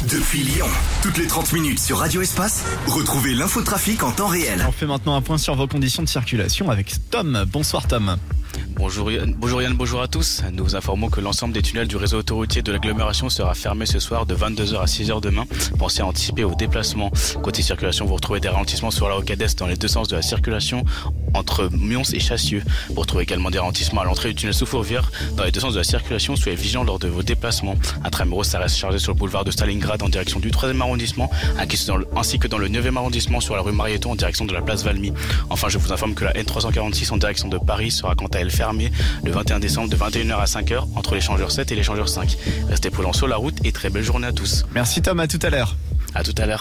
Depuis Lyon, toutes les 30 minutes sur Radio Espace, retrouvez l'infotrafic en temps réel. On fait maintenant un point sur vos conditions de circulation avec Tom. Bonsoir Tom. Bonjour Yann, bonjour à tous. Nous vous informons que l'ensemble des tunnels du réseau autoroutier de l'agglomération sera fermé ce soir de 22h à 6h demain. Pensez à anticiper vos déplacements. Côté circulation, vous retrouvez des ralentissements sur la rocade Est dans les deux sens de la circulation entre Mions et Chassieux. Vous retrouvez également des ralentissements à l'entrée du tunnel sous Fourvière dans les deux sens de la circulation. Soyez vigilants lors de vos déplacements. Intramuros, ça reste chargé sur le boulevard de Stalingrad en direction du 3e arrondissement, ainsi que dans le 9e arrondissement sur la rue Marieton en direction de la place Valmy. Enfin, je vous informe que la N346 en direction de Paris sera quant à elle fermée le 21 décembre de 21h à 5h entre l'échangeur 7 et l'échangeur 5. Restez prudents sur la route et très belle journée à tous. Merci Tom, à tout à l'heure. À tout à l'heure.